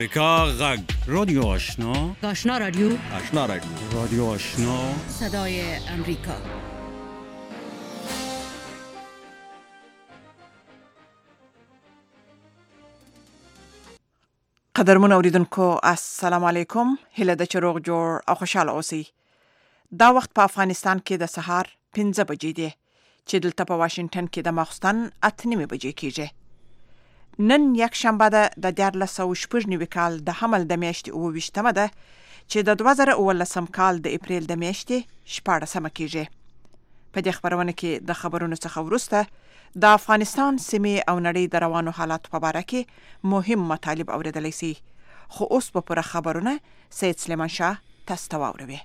امریکا غږ رادیو آشنا رادیو رادیو آشنا صدای امریکا. قدرمن اوریدونکو السلام علیکم. هله د چروغ جوړ او خوشاله اوسئ. دا وخت په افغانستان کې د سهار 5 بجې دی چې دلته په واشنگټن کې د ماخستن 8:30 بجې کېږي. نن یک شنبه ده د 1490 کال د حمل د میاشتې 28مه ده چې د 2019 کال د اپریل د میاشتې 14مه کېږي. په دې خبرونه کې د خبرونو څخه وروسته د افغانستان سیمې او نړۍ د روانو حالاتو په اړه کې مهم مطالب اوریدلای شي. خو اوس په پوره خبرونه سید سلیمان شاه تاسو ته واوروي.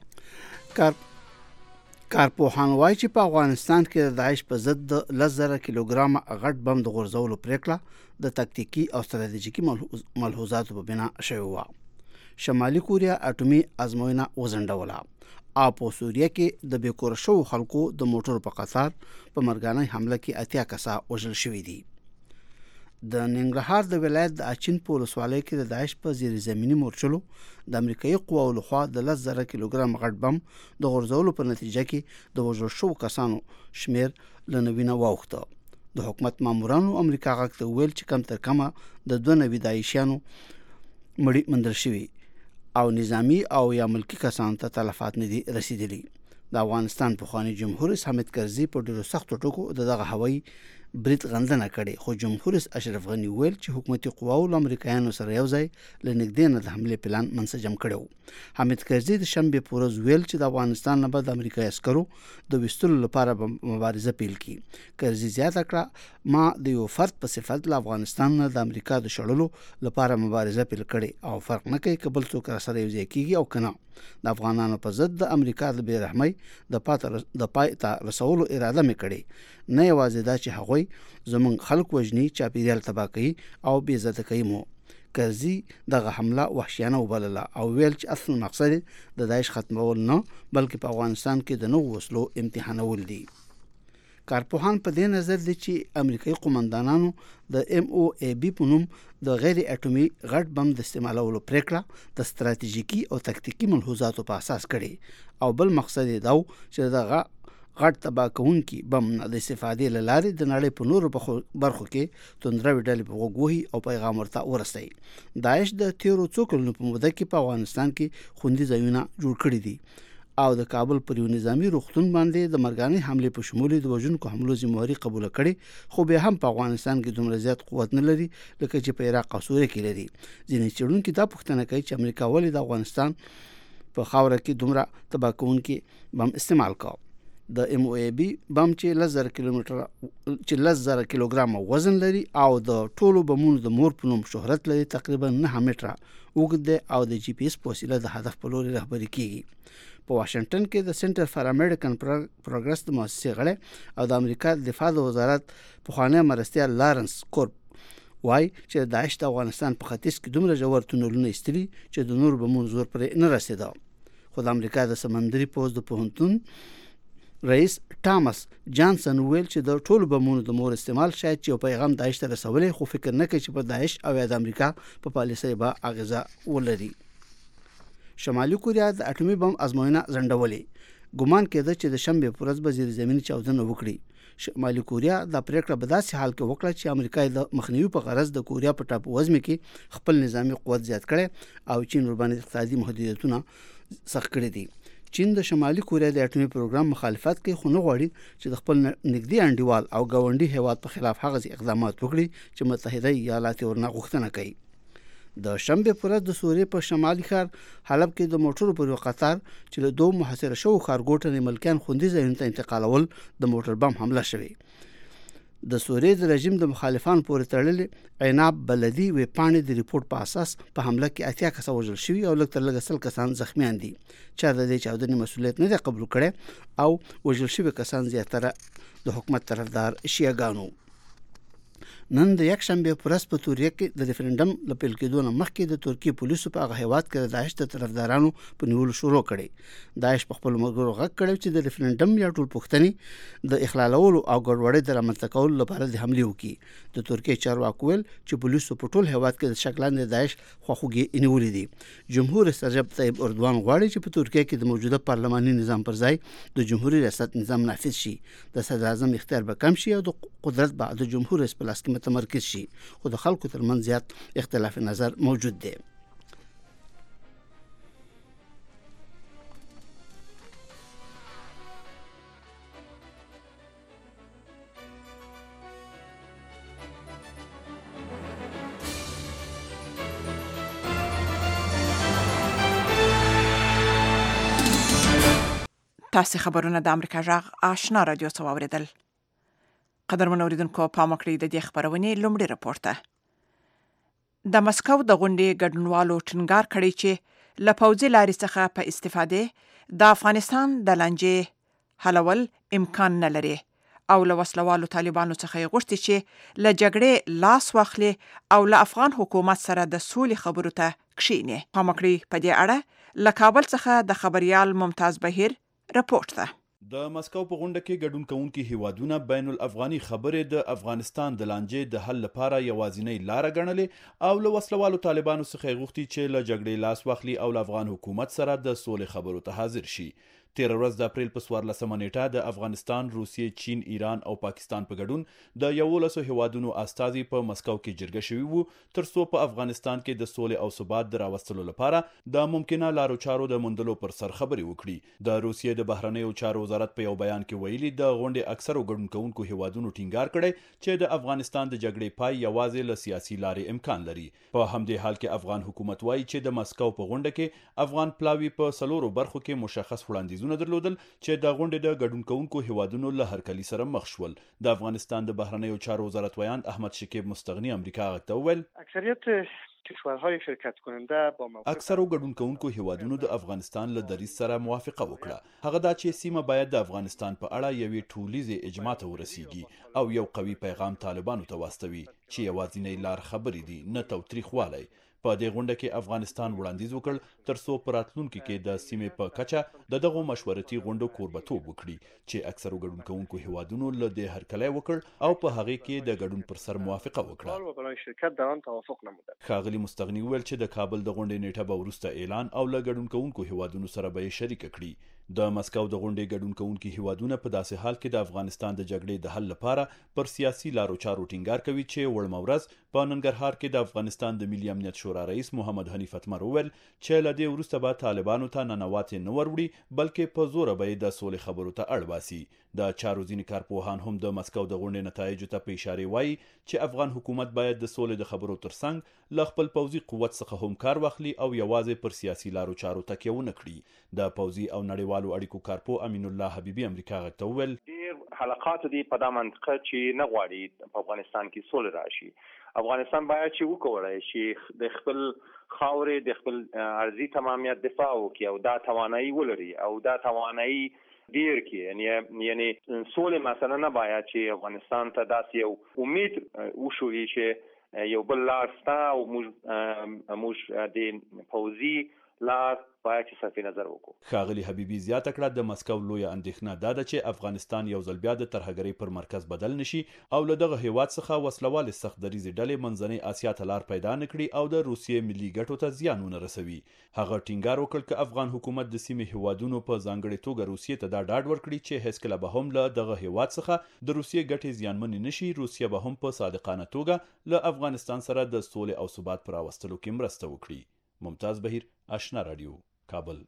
کارپوهان وایي چې په افغانستان کې د داعش په ضد 10,000 کیلوګرام غټ بم د غورځولو پریکړه د تکتیکي او ستراتیژیکي ملحوظاتو په بنا شوې وه. شمالي کوریا اټومي ازموینه وځنډوله او په سوریه کې د بیکور شو خلکو د موټر په قطار په مرګانه حمله کې 80 کسا وژل شوي دي. د ننګرهار د ولایت د اچین په ولسوالۍ کې د داعش په زیر زمینی مورچلو د امریکایي قواو لخوا د 10,000 کیلوګرام غټ بم د غورځولو په نتیجه کې د وژل شو کسانو شمیر لنوینه واوښته. د حکومت مامورانو امریکا غږ ته ویل چې کم تر کمه د 92 داعشیانو مړي مندل شوي او نظامی او یا ملکی کسانو ته تلفات نه دي رسیدلي. د افغانستان پخوانی جمهور رئیس حامد کرزي په ډیرو سختو ټکو دغه هوایي برید غندنه کړي، خو جمهور رئیس اشرف غنی ویل چې حکومتي قواو له امریکایانو سره یو ځای لنګدې نه د حمله پلان منسجم کړو. حامد کرزي د شنبه پورز ویل چې د افغانستان نه بعد امریکایي عسکرو د وستلو لپاره مبارزه پیل کړي. کرزي زیاته کړه ما د یو فرد په صفت له افغانستان نه د امریکا د شړلو لپاره مبارزه پیل کړي او فرق نه کوي کبل څوک سره یو ځای کیږي او کنه. د افغانانو په ضد د امریکا د بیرحمۍ د پای ته رسولو اراده مې کړې، نه یوازې دا چې هغوی زمونږ خلک وژني، چاپیریال تباه کوي او بې عزته کوي. مو کرزي دغه حمله وحشیانه وبلله او ویل چې اصل مقصد د داعش ختمول نه بلکې په افغانستان کې د نوو وسلو امتحانول دي. کارپوهان په دې نظر دي چې امریکایي قومندانانو د MOAB په نوم د غیر اټومي غټ بم د استعمالولو پریکړه د ستراتیژیکي او تکتیکي ملحوظاتو په اساس کړي او بل مقصد یې دا چې دغه غټ تباه کوونکي بم د استفادې له لارې د نړۍ په نورو برخو کې توندروي ډلې په غوږ وهي او پیغام ورته ورسوي. داعش د تیرو څو کلونو په موده کې په افغانستان کې خوندي ځایونه جوړ کړي دي او د کابل پر یو نظامی روغتون باندې د مرګاني حمله په شمول د وژونکو حملو ذمہواری قبول کړي، خو به هم په افغانستان کې دومره زیات قوت نه لري لکه چې په عراق او سوریه کې لري. ځینې څېړونکي دا پوښتنه کوي چې امریکا ولې د افغانستان په خاوره کې دومره تباه کوونکي بم استعمال کاوه. د MOAB بم چې 10,000 کیلوګرام وزن لري او د ټولو بمونو د مور په نوم شهرت لري، تقریبا 9 متره اوږد دی او د GPS په وسیله د هدف په لوري رهبري کیږي. په واشنگټن کې د سنټر فار امریکن پروګرس د مؤسسې غړی او د امریکا د دفاع د وزارت پخوانی مرستیال لارنس کورب وای چې داعش د افغانستان په ختیځ کې دومره ژور تونلونه ایستلي چې د نور بمونو زور پرې نه رسیدا. خو د امریکا د سمندري پوځ د پوهنتون رئیس ټامس جانسن ویل چې د ټولو بمونو د مور استعمال شاید چې یو پیغام داعش ته رسولي، خو فکر نه کوي چې په داعش او د امریکا په پالیسۍ به اغیزه ولري. شمالي کوریا د اټومي بم ازموینه ځنډولې. ګومان کېده چې د شنبه پر ورځ به زیر زمینی چاودنه وکړي. شمالي کوریا دا پریکړه په داسې حال کې وکړه چې امریکا د مخنیوي په غرض د کوریا په ټاپو وزمه کې خپل نظامی قوت زیات کړي او چین ورباندې اقتصادي محدودیتونه سخت کړي دي. چین د شمالي کوریا د اټومي پروګرام مخالفت کوي، خو نه غواړي چې د خپل نږدې انډیوال او ګاونډي هیواد په خلاف هغه اقدامات وکړي چې متحده ایالات ورنه غوښتنه کوي. د شنبه پر ورځ د سوریې په شمالي ښار حلب کې د موټرو پر قطار چې له دوه محاصره شوو ښارګوټو ملکیان خوندي ځایونو ته انتقالول د موټر بم حمله شوې. د سوریې د رژیم د مخالفانو پورې تړلې عناب بلدي وی پاڼې د ریپورت په اساس په حمله کې 80 کسان وژل شوي او لږ تر لږه 100 کسان زخمیان دي. چا د دې چاودنې مسؤلیت نه دی قبول کړی او وژل شوي کسان زیاتره د حکومت طرفدار شیعهګانو. نن د یک شنبه پر ورځ په تورکیه کې د ریفرندم د پیل کېدو نه مخکې د ترکیه پولیسو په هغه هیواد کې د داعش د طرفدارانو په نیولو شروع کړي. داعش په خپل ملګرو غږ کړی چې د ریفرندم یا ټول پوښتنې د اخلالولو او ګډوډۍ د رامنځته کولو لپاره د حملې وکړي. د ترکیه چارواکو ویل چې پولیسو په ټول هیواد کې د شکلان د داعش خواخوږي نیولې دي. جمهور رئیس رجب طیب اردوغان غواړي چې په ترکیه کې د موجوده پارلماني نظام پر ځای د جمهوریت ریاست نظام نافذ شي. د صدر اعظم اختیار به کم شي او د قدرت به د جمهور رئیس په لاس کې متمرکز شي، خو د خلکو ترمنځ زیات اختلاف نظر موجود دی. تاسو خبرونه د امریکا جغ آشنا رادیو څخه واوریدل. قدرمن اوریدونکو پام وکړئ د دې خبرونې لومړی راپورته. د مسکو د غونډې ګډونوالو ټینګار کړی چې له پوځي لارې څخه په استفادې د افغانستان د لانجې حلول امکان نه لري او له وسلوالو طالبانو څخه یې غوښتي چې له جګړې لاس واخلي او له افغان حکومت سره د سولې خبرو ته کښیني. پام وکړئ په دې اړه له کابل څخه د خبريال ممتاز بهیر رپورت ده. د مسکو په غونډه کې ګډون کوونکي هیوادونه بین الافغاني خبرې د افغانستان د لانجې د حل لپاره یوازینۍ لار ګڼلې او له وسلوالو طالبانو څخه غوښتي چې له جګړې لاس واخلي او له افغان حکومت سره د سولې خبرو ته حاضر شي. 13 ورځ د اپریل په 14 نیټه د افغانستان، روسیې، چین، ایران او پاکستان په ګډون د 11 هیوادونو استازي په مسکو کې جرګه شوي وو ترڅو په افغانستان کې د سولې او ثبات د راوستلو لپاره د ممکنه لارو چارو د موندلو پر سر خبرې وکړي. د روسیې د بهرنیو چارو وزارت په یو بیان کې ویلي د غونډې اکثرو ګډون کوونکو هیوادونو ټینګار کړی چې د افغانستان د جګړې پای یوازې له سیاسي لارې امکان لري. په همدې حال کې افغان حکومت وایي چې د مسکو په غونډه کې افغان پلاوی په سلورو برخو کې مشخص وړاندیزونه درلودل چې د غونډې د ګډون کوونکو هیوادونو له هرکلي سره مخ شول. د افغانستان د بهرنیو چارو وزارت ویان احمد شکیب مستغنی امریکا غږ ته وویل اکثریت کشورهای شرکت کننده با اکثرو ګډون کوونکو هیوادونو د افغانستان له دریځ سره موافقه وکړه. هغه دا چې سیمه باید د افغانستان په اړه یوې ټولیزې اجماع ته ورسیږي او یو قوي پیغام طالبانو ته واستوي چې یوازینۍ لار خبرې دي نه تاوتریخوالی. په دې غونډه کې افغانستان وړاندیز وکړ ترڅو په راتلونکي کې د سیمې په کچه دغه مشورتي غونډو کوربتوب وکړي چې اکثرو ګډون کوونکو هیوادونو له دې هرکلی وکړ او په هغه کې د ګډون پر سر موافقه وکړه. برای شرکت در آن توافق نموده. ښاغلي مستغني وویل چې د کابل د غونډې نیټه به وروسته اعلان او له ګډون کوونکو هیوادونو سره به یې شریک کړي. د مسکو د غونډې ګډون کوونکي هیوادونه په داسې حال کې د افغانستان د جګړې د حل لپاره پر سیاسي لارو چارو ټینګار کوي چې وړمه ورځ په ننګرهار کې د افغانستان د ملي امنیت شورا رئیس محمد حنیف اتمر وویل چې له دې وروسته به طالبانو ته ننواتې نه وروړي بلکې په زوره به یې د سولې خبرو ته اړ باسي. د چارو ځینې کارپوهان هم د مسکو د غونډې نتایجو ته په اشارې وایي چې افغان حکومت باید د سولې د خبرو ترڅنګ له خپل پوځي قوت څخه هم کار واخلي او یوازې پر سیاسي لارو چارو تکیه ونه کړي. د پوځي او نړیوالو اړیکو کارپو امین الله حبیبي امریکا غږ ته وویل ډېر حلقات دي په دا منطقه چې نه غواړي په افغانستان کې سوله راشي. افغانستان باید چې وکولای شي د خپل خاورې د خپل ارضي تمامیت دفاع وکړي او دا توانایي ولري او دا توانایي ډیر کې یعنی سولې مثلا نه باید چې افغانستان ته داسې یو امید وشوي چې یو بل لار ستا او موږ د پوځي لار باید چې صرف نظر وکړو. ښاغلي حبیبي زیاته کړه د مسکو لویه اندېښنه دا ده چې افغانستان یو ځل بیا د ترهګرۍ پر مرکز بدل نشي او له دغه هیواد څخه وسلوالې سخت دریځې ډلې منځنۍ اسیا ته لار پیدا نه کړي او د روسیې ملي ګټو ته زیان ونه رسوي. هغه ټینګار وکړ چې افغان حکومت د سیمې هیوادونو په ځانګړې توګه روسیې ته دا ډاډ ورکړي چې هیڅکله به هم له دغه هیواد څخه د روسیې ګټې زیانمنې نشي. روسیه به هم په صادقانه توګه له افغانستان سره د سولې او ثبات پر راوستلو کې مرسته وکړي. ممتاز بهیر، آشنا رادیو، کابل.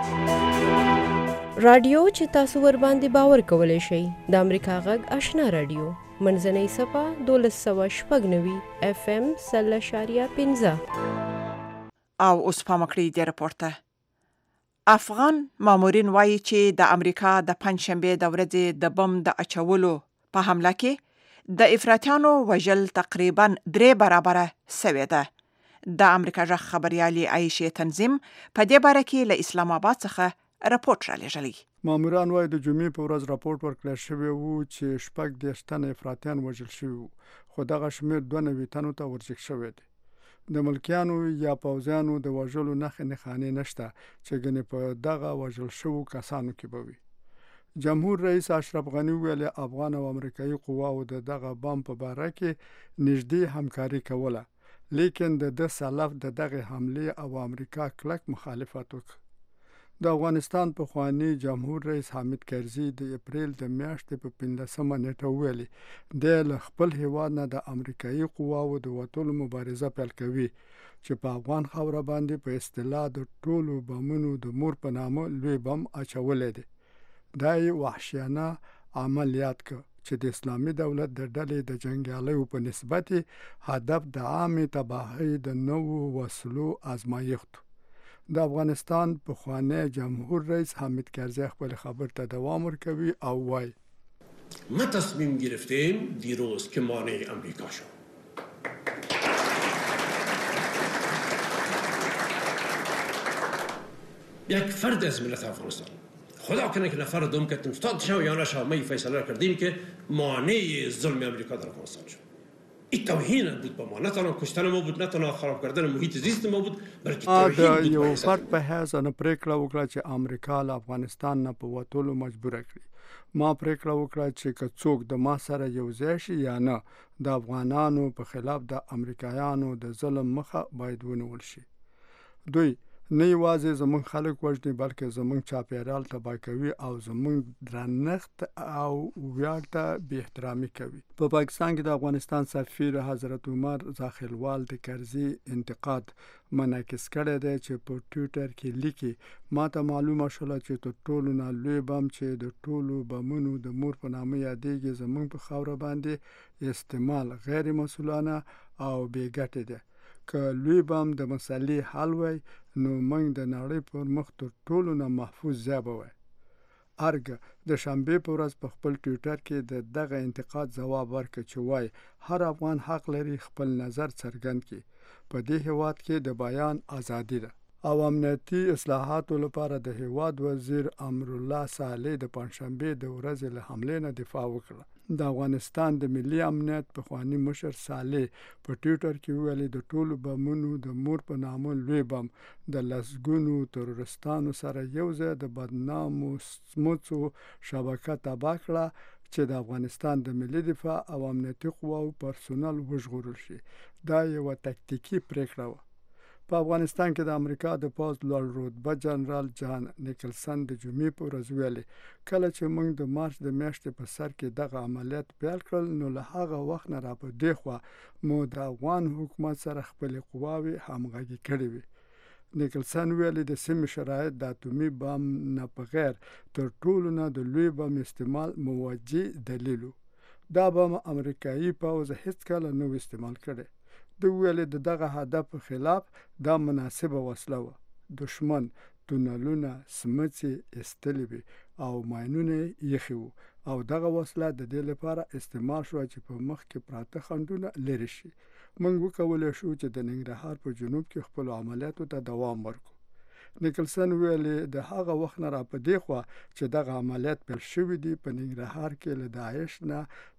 رادیو چې تاسو ور باندې باور کولای شئ د امریکا غږ آشنا رادیو منځنۍ صفه 1290 FM 0.15 او اوس پام وکړئ د راپورته. افغان مامورین وایي چې د امریکا د پنځشنبه د ورځې د بم د اچولو په حمله کې د افراطیانو وژل تقریبا 3 برابره سوی ده. د امریکا غږ خبريالي عایشه تنظیم په دې باره کې له اسلام آباد څخه راپورټ را لېږلی. ماموران وايي د جمعې په ورځ راپورټ ورکړل شوی وو چې 40 تنه افراطیان وژل شوي وو، خو دغه شمېر 92 تنو ته ورجګ شوی دی. د ملکیانو یا پوځیانو د وژلو نښانې نشته چې ګنې په دغه وژل شوو کسانو کې به وي. جمهور رئیس اشرف غني ویل افغان او امریکایي قواو د دغه بم په باره کې نږدې همکاري کوله، لیکن د سلف د دغه حمله او امریکا کلک مخالفت وکړ. د افغانستان پخوانی جمهور رئیس حامد کرزي د اپریل د میاشتې په 15 نیټه ویلي د خپل هیواد نه د امریکایي قواو د وټولو مبارزه پیل کوي چې په افغان خاوره باندې په اصطلاح د ټولو بمونو د مور په نامه لوی بم اچولې دي. دا یې وحشیانه عملیات که چې د اسلامي دولت د ډلې د جنګیالیو په نسبت هدف د عامې تباهۍ د نوو وسلو ازمایښت. د افغانستان پخوانی جمهور رئیس حامد کرزی خپل خبر ته دوام ورکوي او وایي ما تصمیم گرفتیم دیروز که مانع امریکا شد. یک فرد از ملت افغانستان، خدا کنه که نفر دوم کتیم استاد شو یا نشو، ما فیصله کردیم که مانع ظلم امریکا در افغانستان شد. این توهین بود به ما، نه تنها کشتن ما بود، نه تنها خراب کردن محیط زیست ما بود، بلکې توهین بود. یو فرد په حیث نه پریکړه وکړه چې امریکا له افغانستان نه په وټولو مجبور کړي. ما پریکړه وکړه چې که څوک د ما سره یو ځای شي یا نه، د افغانانو په خلاف د امریکایانو د ظلم مخه باید ونیول شي. دوی نه یوازې زمونږ خلک وژني بلکې زمونږ چاپیریال تباه کوي او زمونږ درنښت او ویاړ ته بې احترامي کوي. په پاکستان کې د افغانستان سفیر حضرت عمر زاخیلوال د کرزي انتقاد منعکس کړی دی چې په ټویټر کې لیکي ما ته معلومه شوله چې تر ټولو نه لوی بم چې د ټولو بمونو د مور په نامه یادېږي زمونږ په خاوره باندې استعمال غیر مسؤلانه او بې ګټې دی. که لوی بم د مسلې حل وای نو موږ د نړۍ پر مخ تر ټولو نه محفوظ ځای به وای. ارګ د شنبې په ورځ په خپل ټویټر کې د دغه انتقاد ځواب ورکړ چې وای هر افغان حق لري خپل نظر څرګند کړي. په دې هیواد کې د بیان ازادي ده. او امنیتي اصلاحاتو لپاره د هیواد وزیر امرالله صالح د پنځشنبې د ورځې له حملې نه دفاع وکړه. د افغانستان د ملي امنیت پخوانی مشر صالح په ټویټر کې ویلي د ټولو بمونو د مور په نامه لوی بم د لسګونو ترورستانو سره یو ځای د بدنامو سموڅو شبکه تباه کړه چې د افغانستان د ملي دفاع او امنیتي قواو پرسونل وژغورل شي. دا یوه تکتیکي پریکړه وه. په افغانستان کې د امریکا د پوځ لوړ رتبه جنرال جان نیکلسن د جمعې په ورځ ویلي کله چې موږ د مارچ د میاشتې په سر کې دغه عملیات پیل کړل نو له هغه وخت نه را په دې خوا مو د افغان حکومت سره خپلې قواوې همغږي کړې وي. نیکلسن ویلي د سیمې شرایط د اتومي بم نه په غیر تر ټولو نه د لوی بم استعمال موجه دلیل. دا بم امریکایي پوځ هیڅکله نه و استعمال کړی. د ویلې د دغه هدف خلاف دا مناسبه وسله وه. دشمن تونلونه سمڅې ایستلې وي او ماینونه یخي وو او دغه وسله د دې لپاره استعمال شوه چې په مخ کې پراته خنډونه لرې شي. موږ وکولی شو چې د ننګرهار په جنوب کې خپلو عملیاتو ته دوام ورکړو. نیکلسن ویلي د هغه وخت نه را په دې خوا چې دغه عملیات پیل شوي دي په ننګرهار کې له داعش نه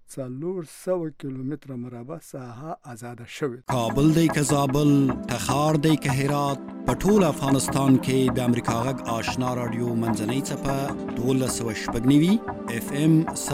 400 کیلومتر مربع ساحه آزاده شوې. کابل دی که زابل، تخار دی که هرات، په ټول افغانستان کې د امریکا غږ آشنا رادیو منځنۍ څپه 1290 FM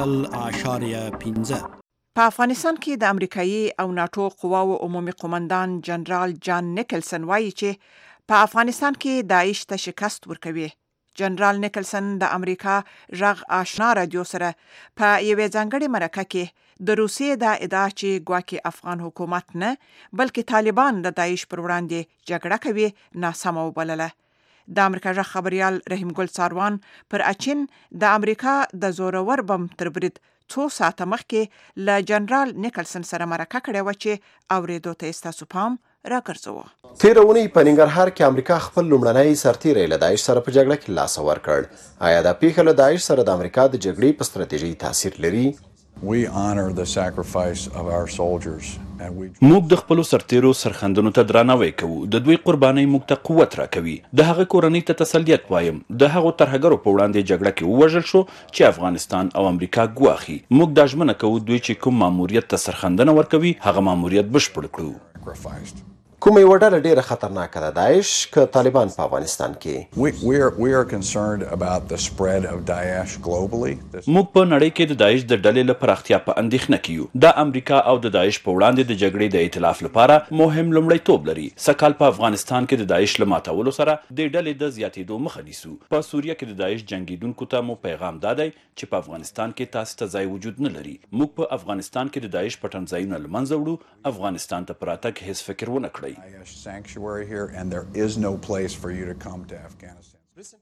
0.15. په افغانستان کې د امریکایي او ناتو قواو عمومي قومندان جنرال جان نیکلسن وایي چې په افغانستان کې داعش ته شکست ورکوي. جنرال نیکلسن د امریکا غږ آشنا رادیو سره په یوې ځانګړې مرکه کې د روسیې د ادعا چې ګواکې افغان حکومت نه بلکې طالبان د داعش پر وړاندې جګړه کوي ناسمه وبلله. د امریکا غږ خبريال رحیم ګل ساروان پر اچین د امریکا د زورور بم تر برید 2 ساعته مخکې له جنرال نیکلسن سره مرکه کړې و چې اورېدو ته ستاسو پام راګرځوه. تیره اونۍ په ننګرهار کې امریکا خپل لومړنی سرتیری له داعش سره په جګړه کې لاس ورکړ. آیا دا پیښه له داعش سره د امریکا د جګړې په ستراتیژۍ تاثیر لري؟ We honor the sacrifice of our soldiers. موږ د خپل سرتیرو سرخندونو ته درناوی کوو. د دوی قرباني موږ ته قوت راکوي. د هغه کورنۍ ته تسلیت وایم. د هغو ترهګرو په وړاندې جګړه کې ووژل شو چې افغانستان او امریکا ګواخي. موږ دا ژمنه کوو دوی چې کوم ماموریت ته سرخندنه ورکوي هغه ماموریت بشپړ کړو. کومه یوه ډله ډیره خطرناکه ده، داعش که طالبان په افغانستان کې؟ We are concerned about the spread of Daesh globally. موږ په نړۍ کې د داعش د ډلې له پراختیا په اندېښنه کې یو. د امریکا او د داعش په وړاندې د جګړې د ائتلاف لپاره مهم لومړیتوب لري. سږ کال په افغانستان کې د داعش له ماتولو سره د ډلې د زیاتېدو مخه نیسو. په سوریه کې د داعش جنګیدونکو ته مو پیغام دادی چې په افغانستان کې تاسو ته ځای وجود نه لري. موږ په افغانستان کې د داعش پټنځایونه له منځه وړو. افغانستان ته په راتګ هیڅ فکر ونه کړئ. Here and there is no place for you to come to Afghanistan.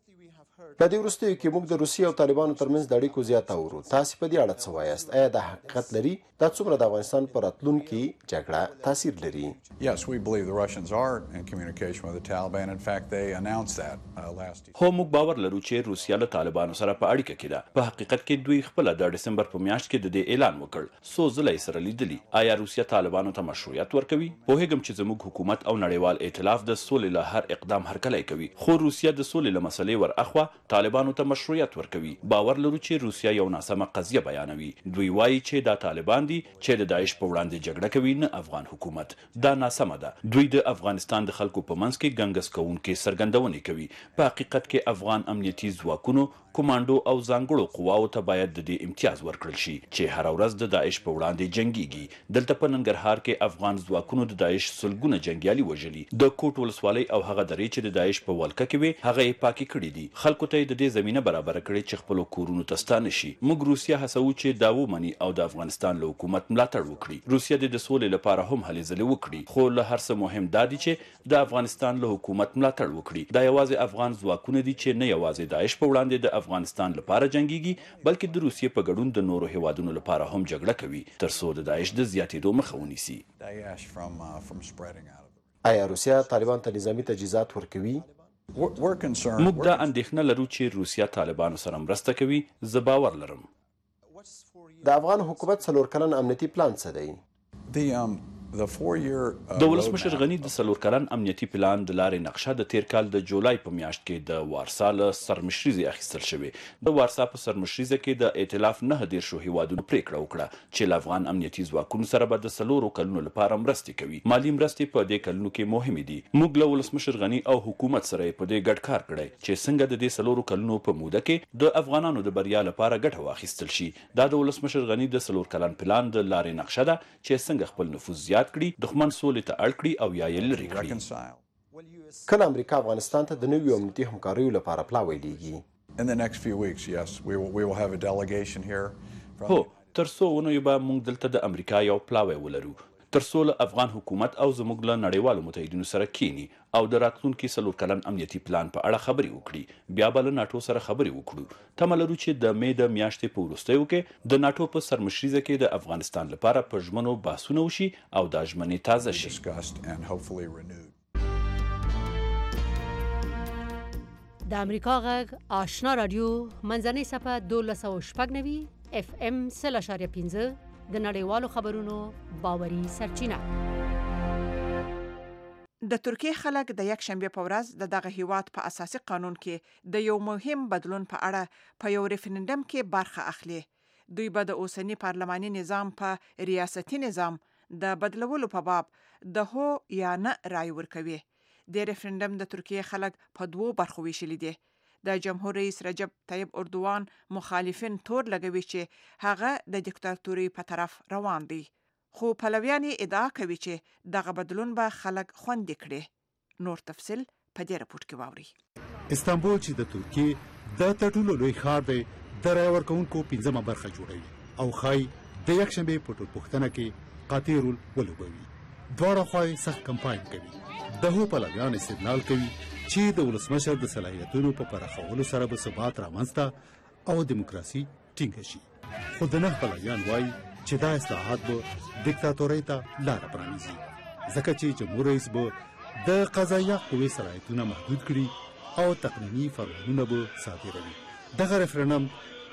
په دې وروستیو کې موږ د روسیې او طالبانو ترمنځ د اړیکو زیاته اورو. تاسې په دې اړه څه وایاست؟ آیا دا حقیقت لري؟ دا څومره د افغانستان پر راتلونکي جګړه تاثیر لري؟ Yes, we believe the Russians are in communication with the Taliban. In fact, they announced that last year. هو موږ باور لرو چې روسیا له طالبانو سره په اړیکه کې ده. په حقیقت کې دوی خپل د دسمبر په میاشت کې د دې اعلان وکړ. څو ځله یې سره لیدلي. آیا روسیا طالبانو ته مشروعیت ورکوي؟ پوهېږم چې زموږ حکومت او نړیوال ائتلاف د سولې له هر اقدام هرکلی کوي. خو روسیا د سولې له مسلې ور اخوا طالبانو ته مشروعیت ورکوي. باور لرو چې روسیا یو ناسمه قضیه بیانوي. دوی وایي چې دا طالبان دي چې د داعش په وړاندې جګړه کوي، نه افغان حکومت. دا ناسمه ده. دوی د افغانستان د خلکو په منځ کې ګنګس کوونکې څرګندونې کوي. په حقیقت کې افغان امنیتي ځواکونو، کمانډو او ځانګړو قواو ته باید د دې امتیاز ورکړل شي چې هر ورځ د داعش په وړاندې جنګيږي. دلته په ننګرهار کې افغان ځواکونو د داعش سلګونه جنګیالي وژلي. د کوټ ولسوالۍ او هغه درې چې د داعش په ولکه کې وي هغه یې پاکي کړي دي. خلکو ته د دې زمينه برابر کړي چې خپل کورونو ته ستانه شي. موږ روسیا هڅو چې دا ومني او د افغانستان له حکومت ملاتړ وکړي. روسیا د سولې لپاره هم هلې ځلې وکړي، خو له هر څه مهم دا دی چې د افغانستان له حکومت ملاتړ وکړي. دا یوازې افغان ځواکونه دي چې نه یوازې داعش په وړاندې د افغانستان لپاره جنګيږي بلکې د روسیې په ګډون د نورو هیوادونو لپاره هم جګړه کوي تر څو د داعش د زیاتېدو مخه ونیسي. آیا روسیا طالبان ته نظامی تجهیزات ورکوي؟ موږ دا اندېښنه لرو چې روسیا طالبانو سره مرسته کوي. زه باور لرم. د افغان حکومت 4 کلن امنیتي پلان څه دی؟ د ولسمشر غني د 4 کلن امنیتي پلان د لارې نقشه د تیر کال د جولای په میاشت کې د وارسا له سرمشریزې اخیستل شوې. د وارسا په سرمشریزه کې د ائتلاف 9 هیوادونو پریکړه وکړه چې له افغان امنیتي ځواکونو سره به د 4 کلونو لپاره مرستې کوي. مالی مرستې په دې کلونو کې مهمې دي. موږ له ولسمشر غني او حکومت سره په دې ګډ کار کړی چې څنګه د دې 4 کلونو په موده کې د افغانانو د بریا لپاره ګټه واخیستل شي. دا د ولسمشر غني د 4 کلن پلان د لارې نقشه ده چې څنګه خپل نفوذ زیات کړي، دښمن سولې ته اړ کړي او یا یې لرې کړي. کله امریکا افغانستان ته د نویو امنیتي همکاریو لپاره پلاوی لیږي؟ In the next few weeks, yes, we will have a delegation here. هو، تر څو ونیو به موږ دلته د امریکا یو پلاوی ولرو تر څو له افغان حکومت او زموږ له نړیوالو متحدینو سره کینی او د راتلونکي 4 کلن امنیتي پلان په اړه خبرې وکړي. بیا به له ناټو سره خبرې وکړو. تمه لرو چې د مې د میاشتې په وروستیو کې د ناټو په سرمشریزه کې د افغانستان لپاره په ژمنو بحثونه وشي او دا ژمنې تازه شي. د امریکا غږ آشنا رادیو منځنۍ صفحه 1290 FM 0.5 د نړیوالو خبرونو باوري سرچینه. د ترکیه خلک د یک شنبه په ورځ د دغه هیواد په اساسي قانون کې د یو مهم بدلون په اړه په یو ریفرندم کې برخه اخلي. دوی به د اوسنی پارلماني نظام په ریاستي نظام د بدلولو په باب د هو یا نه رای ورکوي. د ریفرندم د ترکیه خلک په 2 برخو ویشلي دي. د جمهور رئیس رجب طیب اردوان مخالفین تور لګوي چې هغه د دیکتاتوري په طرف روان دي. خو پلویان ادعا کوي چې دغه بدلون به خلک خوندي کړي. نور تفصیل په دې راپورټ کې واوري. استانبول چې د ترکیه د تټولو لوی ښار دی د رای ورکوونکو 5مه برخه جوړوي او خای د یک شنبه په ټولپوښتنه کې قاطع رول ولوبوي. دواړه خواي سخت کمپاین کوي. د هو پلویان استدلال کوي چې د ولسمشر د صلاحیتونو په پراخولو سره به ثبات رامنځته او دیموکراسي ټینګه شي. خو د نه پلویان وایي چې دا اصلاحات به دیکتاتورۍ ته لار پرانیزي ځکه چې جمهور رئیس به د قضایه قوې صلاحیتونه محدود کړي او تقنیني فرمانونه به صادروي. دغه ریفرندم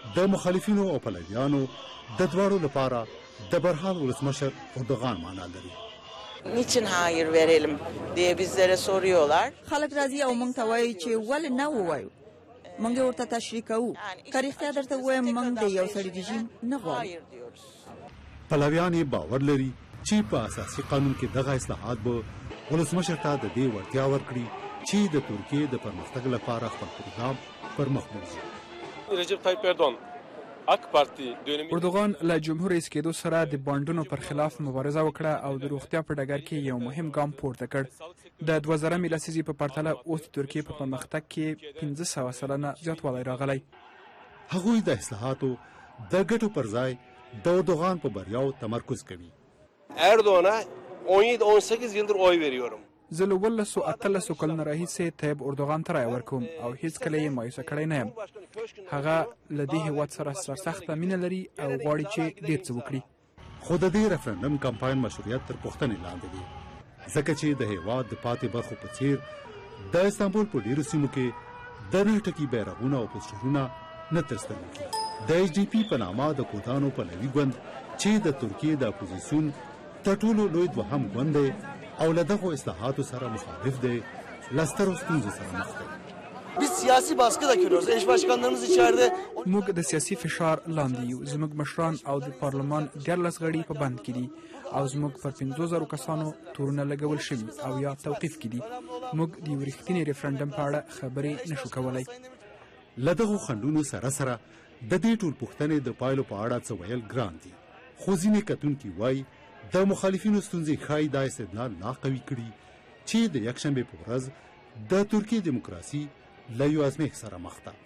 د مخالفینو او پلویانو د دواړو لپاره د برحال ولسمشر اردوغان معنا لري. Niçin hayır verelim diye bizlere soruyorlar. خلک راځي او موږ ته وایي چې ولې نه ووایو. موږ ورته تشریح کوو. که رښتیا درته ووایم موږ د یو سړي رژیم نه غواړو. پلویان یې باور لري چې په اساسي قانون کې دغه اصلاحات به ولسمشر ته د دې وړتیا ورکړي چې د ترکیې د پرمختګ لپاره خپل پروګرام پر مخ بوځي. رجب طیب اردوغان اک پارتي اردوغان له جمهور رئیس کېدو سره د بانډونو پر خلاف مبارزه وکړه او د روغتیا په ډګر کې یو مهم ګام پورته کړ. د 2000 لسیزې په پرتله اوس د ترکیې په پرمختګ کې 500 سلنه زیاتوالی راغلی. هغوی د اصلاحاتو د ګټو پر ځای د اردوغان په بریاو تمرکز کوي. اردوغان'a 17-18 yıldır oy veriyorum. زه له 18 کلونو راهیسې طیب اردوغان ته رایه ورکوم او هیڅکله یې مایوسه کړی نه یم. هغه له دې هېواد سره سرسخته مینه لري او غواړي چې ډېر څه وکړي. خو د دې ریفرنډم کمپاین مشروعیت تر پوښتنې لاندې دی ځکه چې د هېواد د پاتې برخو په څیر د استانبول په ډېرو سیمو کې د 9 ټکي بیرغونه او پوسټرونه نه تر سترګو کېږي. د HDP په نامه د کوتانو پلوي ګوند چې د ترکیې د اپوزیسیون تر ټولو لوی دوهم ګوند دی او له دغو اصلاحاتو سره مخالف دی له سترو ستونزو سره مخ دی. Biz siyasi baskı da görüyoruz. Eş başkanlarımız içeride. موږ د سیاسي فشار لاندې یو. زموږ مشران او د پارلمان 14 غړي په بند کې دي او زموږ پر 50,000 کسانو تورونه لګول شوي او یا توقیف کې دي. موږ د یو رښتیني ریفرنډم په اړه خبرې نشو کولای. له دغو خنډونو سره سره د دې ټول پوښتنې د پایلو په اړه څه ویل ګران دي. خو ځینې کتونکي وایي د مخالفینو ستونزې ښایي دا استدلال لا قوي کړي چې د یکشنبې په ورځ د ترکیې دیموکراسي له یو ازمېښت سره مخ ده.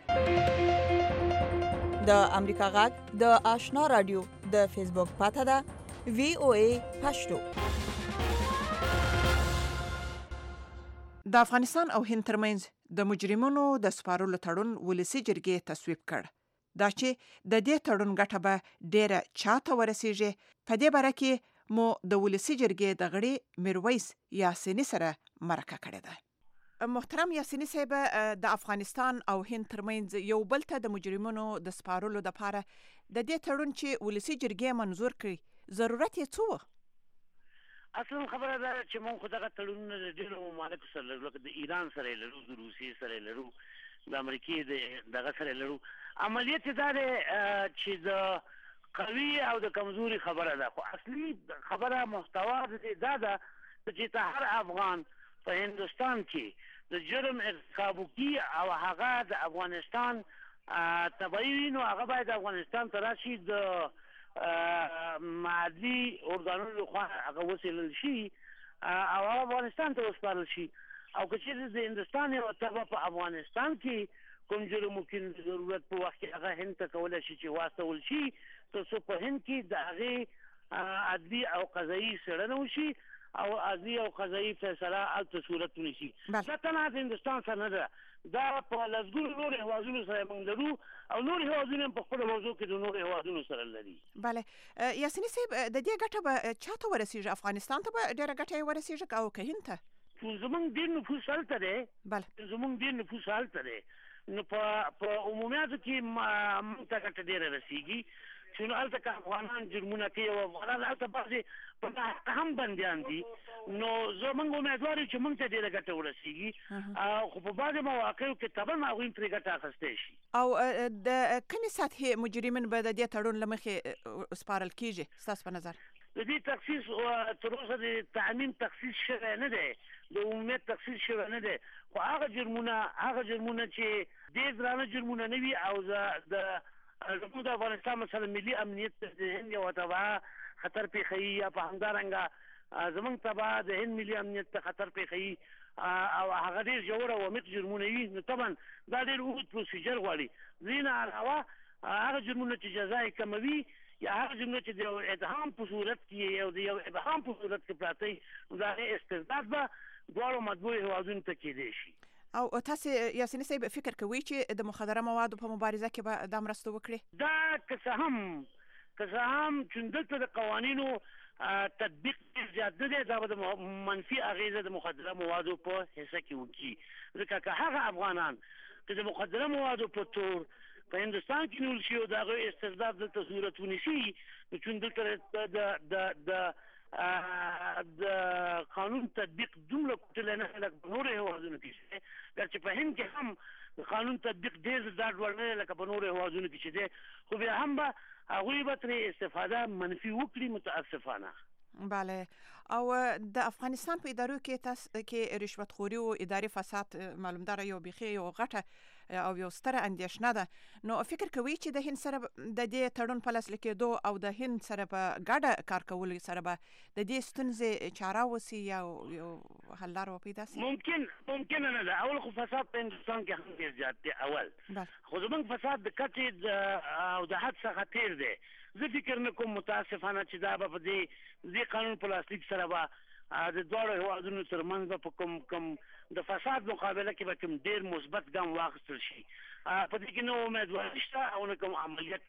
د امریکا غږ د آشنا رادیو د فیسبوک پاته ده VOA پښتو. د افغانستان او هند ترمنځ د مجرمونو د سپارلو تړون ولسي جرګې تصویب کړ. دا چې د دې تړون ګټه به ډیره چاته ورسیږي. په دې باره کې مو د ولسي جرګې د غړي میرویس یاسینی سره مرکه کړې ده. محترم یاسینی صاحب، د افغانستان او هند ترمنځ یو بل ته د مجرمونو د سپارلو لپاره د دې تړون چې ولسي جرګې منظور کړي ضرورت یې څه و؟ اصلا خبره ده چې موږ خو دغه تړونونه د ډېرو ممالکو سره لرو، لکه د ایران سره یې لرو، د روسیې سره یې لرو، د امریکې دغه سره یې لرو. عملیت یې دا دی چې د قوي او د کمزوري خبره ده، خو اصلي خبره محتوا دا ده چې ته هر افغان په هندوستان کې د جرم ارتکاب وکړي او هغه د افغانستان تبعي وي، نو هغه باید افغانستان ته راشي، د عدلي ارګانونو لخوا هغه وڅېړل شي او هغه افغانستان ته وسپارل شي. او که چېرې د هندوستان یوه طبعه په افغانستان کې کوم جرم وکړي، ضرورت په وخت کې هغه هند ته کولی شي چې واستول شي تر څو په هند کې د هغې عدلي او قضایي څېړنه وشي او عدلي او قضایي فیصله هلته صورت ونیسي. دا تنها د هندوستان سره نه ده، دا په لسګونو نورو هېوادونو سره موږ لرو او نور هېوادونه هم په خپله موضوع کې د نورو هېوادونو سره لري. بله یاسیني صاحب، د دې ګټه به چا ته ورسېږي؟ افغانستان ته به ډېره ګټه یې ورسېږي او که هند ته؟ زموږ ډېر نفوس هلته دی. زموږ ډېر نفوس هلته دی، نو په عمومیاتو کې موږ ته ګټه ډېره رسېږي چې نو هلته که افغانان جرمونه کوي او افغانان هلته بعضې په ناحقه هم بندیان دي، نو زموږ امیدوار یو چې موږ ته ډېره ګټه ورسېږي، خو په بعضې مواقعو کې طبعا هغوی هم ترې ګټه اخیستی شي. او د کومې سطحې مجرمین به د دې تړون له مخې سپارل کېږي ستاسو په نظر؟ د دې تخصیص تر اوسه د تعمیم تخصیص شوی نه دی، د عمومیت تخصیص شوی نه دی، خو هغه جرمونه چې ډېر درانه جرمونه نه وي او زموږ د افغانستان مثلا ملي امنیت د هند یوه تبعه خطر پېښوي، یا په همدارنګه زموږ تبعه د هند ملي امنیت ته خطر پېښوي او هغه ډېر ژور او عمیق جرمونه وي، نو طبعا دا ډېر اوږد پروسیجر غواړي. د دې نه علاوه هغه جرمونه چې جزا یې کموي یا هغه جرمونه چې د یو ادهام په صورت کې او د یو ابهام په صورت کې پراته وي، نو د هغې استرداد به دواړو مطبوع هېوادونو ته کېدی شي. او تاسې یاسیني صاحب فکر کوئ چې د مخدره موادو په مبارزه کې به دا مرسته وکړي؟ دا که څه هم چې دلته د قوانینو تطبیق زیات نه دی، دا به د منفي اغېزه د مخدره موادو په حصه کې وکړي، ځکه که هغه افغانان که د مخدره موادو په تور په هندستان کې نیول شي او د هغوی استرداد دلته صورت ونیسي نو چون دلته د قانون تطبیق دومره کوټلی نه لکه په نورو هېوادونو کې چې دی چې په هند کې هم د قانون تطبیق ډېر زیات وړ نه دی لکه په نورو هېوادونو کې چې دی خو بیا هم به هغوی به ترې استفاده منفي وکړي متاسفانه. بله او د افغانستان په ادارو کې رشوت خوري او اداري فساد معلوم داره یو بيخي یو غټه او یو ستره اندیشنه ده نو فکر کوي چې د هند سره د دې تړون په لاسلیک کېدو او د هند سره په ګډه کار کول سره به د دې ستونزې چاره وسی یو حل لار پیدا شي؟ ممکن نه ده. اول خو فساد په هندستان کې هم ډېر زیات دی اول خو زموږ فساد د کچې او د حد څخه تیر دی. زه فکر نه کوم متاسفانه چې دا به په دې قانون په لاسلیک سره به د دواړو هېوادونو ترمنځ به په کوم د فساد مقابله کې به کوم ډېر مثبت ګام واخیستل شي. په دې کې نه امیدواري شته او نه کوم عملیات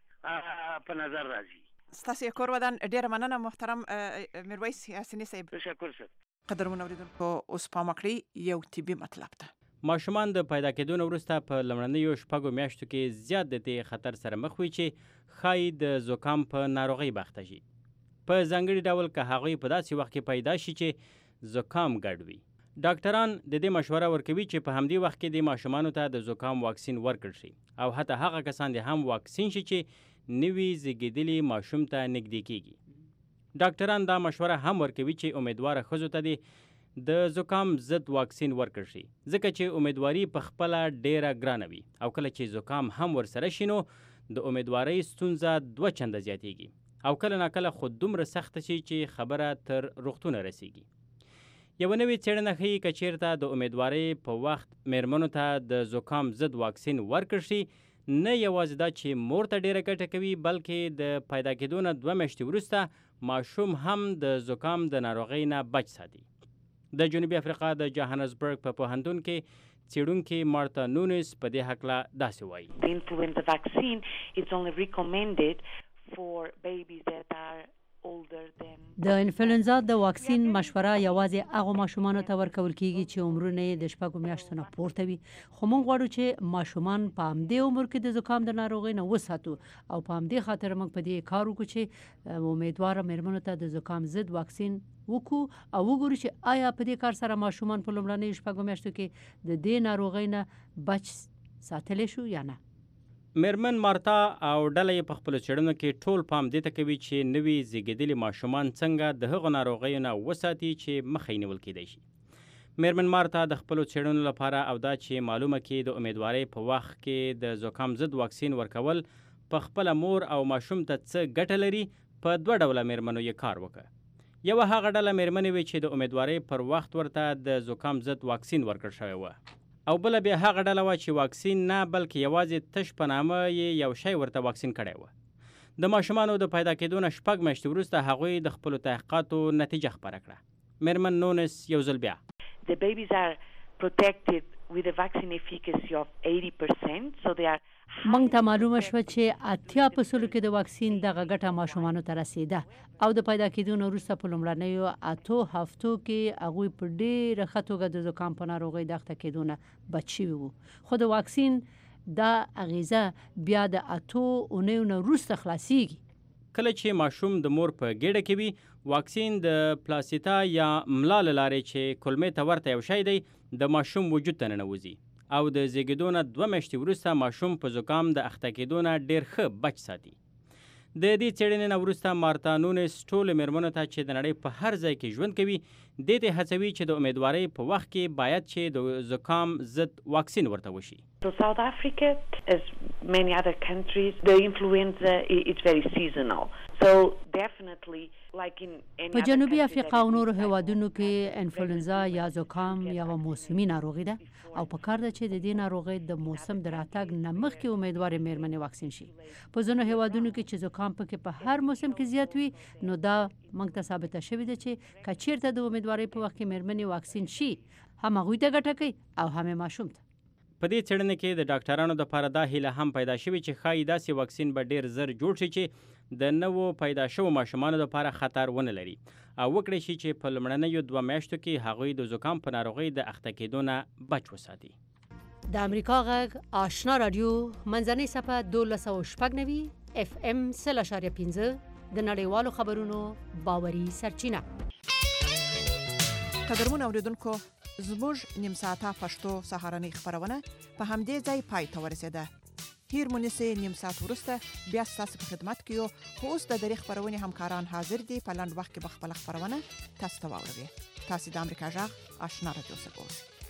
په نظر راځي. ستاسو کور ودان ډېره مننه محترم میرویس حسیني صاحب. تشکر سر. قدرمن اوریدونکو اوس پام کړئ یو طبي مطلب ده. ماشومان د پیدا کېدو وروسته په لومړنیو شپږو میاشتو کې زیات د دې خطر سره مخ وي چې ښایي د زکام په ناروغۍ بخته شي. په ځانګړي ډول که هغوی په داسې وخت کې پیدا شي چې زکام ګډ وي. ډاکټران د دې مشوره ورکوي چې په همدې وخت کې د ماشومانو ته د زکام واکسین ورکړل شي او حتی هغه کسان د هم واکسین شي چې نوي زیږېدلي ماشوم ته نږدې کیږي. ډاکټران دا مشوره هم ورکوي چې امیدواره ښځو ته د زکام ضد واکسین ورکړل شي ځکه چې امیدواري په خپله ډیره ګرانه وي او کله چې زکام هم ورسره شي نو د امیدوارۍ ستونزه 2 چنده زیاتیږي او کله ناکله خو دومره سخته شي چې خبره تر روغتونه رسیږي. یو نوې څېړنه ښیي که چېرته د امیدوارۍ په وخت میرمنو ته د زکام ضد واکسین ورکړل شي نه یوازې دا چې مور ته ډیره ګټه کوي بلکې د پیدا کېدو نه 2 میاشتې وروسته ماشوم هم د زکام د ناروغۍ نه بچ ساتي. د جنوبي افریقا د جوهانسبرګ په پوهنتون کې څېړونکي مارتا نونس په دې هکله داسې وایي. The influenza vaccine is only recommended for babies that are older than د انفلونزا د واکسین مشوره یوازې هغه ماشومانو ته ورکول کیږي چې عمرونه د 6 میاشتو نه پورته وي خو موږ غواړو چې ماشومان په همدې عمر کې د زکام د ناروغۍ نه وساتو او په همدې خاطر موږ په دې کار وکړو چې امیدواره مېرمنو ته د زکام ضد واکسین وکړو او وګورو چې آیا په دې کار سره ماشومان په لومړنیو 6 میاشتو کې د دې ناروغۍ نه بچ ساتلی شو یا نه. میرمن مارتا او ډله یې په خپلو څېړنو کې ټول پام دې ته کوي چې نوي زیږېدلي ماشومان څنګه د هغو ناروغیو نه وساتي چې مخه یې نیول کیدی شي. میرمن مارتا د خپلو څېړنو لپاره او دا چې معلومه کړي د امیدوارۍ په وخت کې د زکام ضد واکسین ورکول په خپله مور او ماشوم ته څه ګټه لري په 2 ډوله میرمنو یې کار وکړ. یوه هغه ډله میرمنې وې چې د امیدوارۍ پر وخت ورته د زکام ضد واکسین ورکړل شوی و او بله بیا هغه ډله وه چې واکسین نه بلکې یوازې تش په نامه یې یو شی ورته واکسین کړی و. د ماشومانو د پیدا کېدو نه 6 میاشتې وروسته هغوی د خپلو تحقیقاتو نتیجه خپره کړه. میرمن نونس یو ځل بیا The babies are protected with a vaccine efficacy of 80%, so they are موږ ته معلومه شوه چې 80% کې د واکسین دغه ګټه ماشومانو ته رسیده او د پیدا کېدو نه وروسته په لومړنیو 8 هفتو کې هغوی په ډېره ښه توګه د زکام په ناروغۍ د اخته کېدو نه بچ شوي وو خو د واکسین دا اغیزه بیا د 8 اونیو نه وروسته خلاصیږي. کله چې ماشوم د مور په ګېډه کې وي واکسین د پلاسیتا یا ملا له لارې چې کولمې ته ورته یو شی دی د ماشوم وجود ته ننوځي او د زیږېدو نه 2 میاشتې وروسته ماشوم په زکام د اخته کېدو نه ډېر ښه بچ ساتي. د دې څېړنې نه وروسته مارتا نونس ټولو مېرمنو ته چې د نړۍ په هر ځای کې ژوند کوي دې ته هڅوي چې د امیدوارۍ په وخت کې باید چې د زکام ضد واکسین ورته وشي. So South Africa, as many other countries, the influenza is very seasonal. So definitely, like in any په جنوبي افریقا او نورو هیوادونو کې انفلونزا یا زکام یوه موسمي ناروغي ده او په کار ده چې د دې ناروغۍ د موسم د راتګ نه مخکې امیدوارې مېرمنې واکسین شي. په ځینو هیوادونو کې چې زکام پکې په هر موسم کې زیات وي نو دا موږ ته ثابته شوې ده چې که چېرته د امیدوارۍ په وخت کې مېرمنې واکسین شي هم هغوی ته ګټه کوي او هم ماشوم ته. په دې څېړنه کې د ډاکټرانو دپاره دا هیله هم پیدا شوې چې ښایي داسې واکسین به ډېر زر جوړ شي چې د نوو پیدا شوو ماشومانو دپاره خطر ونه لري او وکړی شي چې په لومړنیو 2 میاشتو کې هغوی د زکام په ناروغۍ د اخته کېدو نه بچ وساتي. د امریکا غږ آشنا رادیو منځنۍ صفحه 1290 اف ام 0.15 د نړیوالو خبرونو باوري سرچینه. قدرمن اوریدونکو زموږ نیم ساعته پښتو سهارنۍ خبرونه په همدې ځای پای ته ورسېده. هیر مونږه نیم ساعت ورسته بیا تاسو په خدمت کې یو. خو اوس د درې خبرونه همکاران حاضر دي په لاند وخت کې خپل خبرونه تاسو ته واوروي. تاسو د امریکا غږ آشنا رادیو سره اوسئ.